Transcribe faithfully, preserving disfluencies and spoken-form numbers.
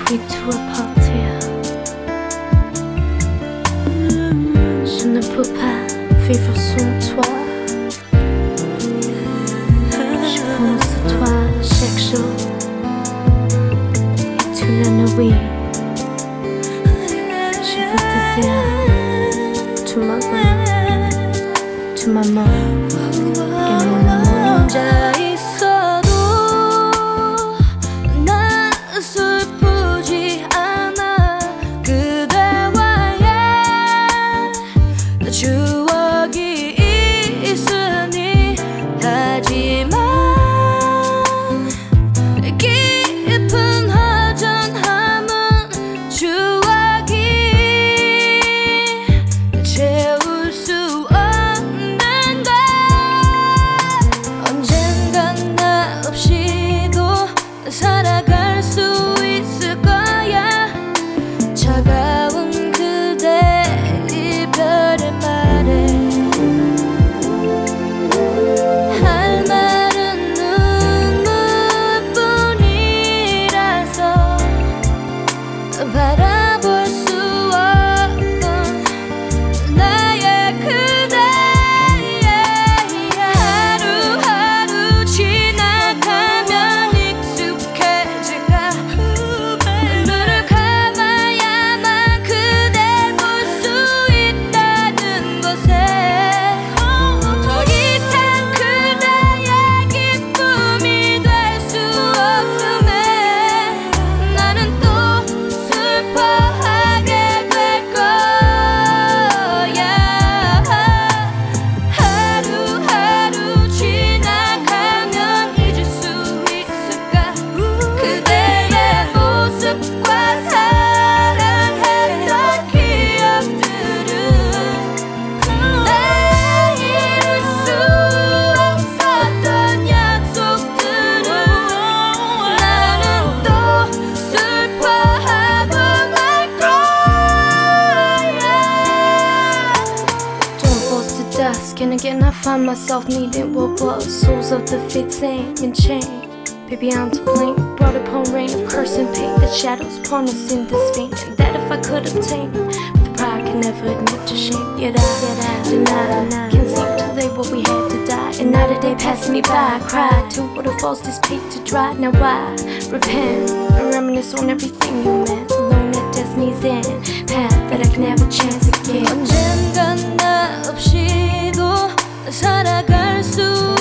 meet to a party. Je ne peux pas vivre sans toi. Je pense à toi chaque jour et toute la nuit. Je veux te faire tout ma main, tout ma main et mon amour. 혼자 있어도 난 슬프지 않아. 그대와의 추억이 있으니. 하지만 깊은 허전함은 추억이 채울 수 없는데. 언젠간 나 없이도 살아갈 수 있을 거야. 차가운 그대 이별의 말에 할 말은 눈물뿐이라서 바라볼 수 없던 나의 그대. 하루하루 지나가면 익숙해질까. 눈을 감아야만 그댈 볼 수 있다는 것에 더 이상 그대의 기쁨이 될 수 없음에 나는 또 슬퍼하게 될 거야. 하루하루 지나가면 잊을 수 있을까. 그대의 모습과 사랑했던 기억들은 나 잃을 수 없었던 약속들은 나는 또 슬퍼하고 말 거야. Don't force to dusk, and again I find myself needing what was. Souls of the fitting and chain. Baby, I'm to blame. Brought upon rain of curse and pain. The shadows pawn us in this vein. And that if I could obtain, but the pride can never admit to shame. Yet I, yet I deny, can't seem to lay what we had to die. And now the day passing me by, I cried to waterfalls this peak to dry. Now I repent and reminisce on everything you meant. Alone at destiny's end, path that I can have a chance again. 언젠간 나 없이도 살아갈 수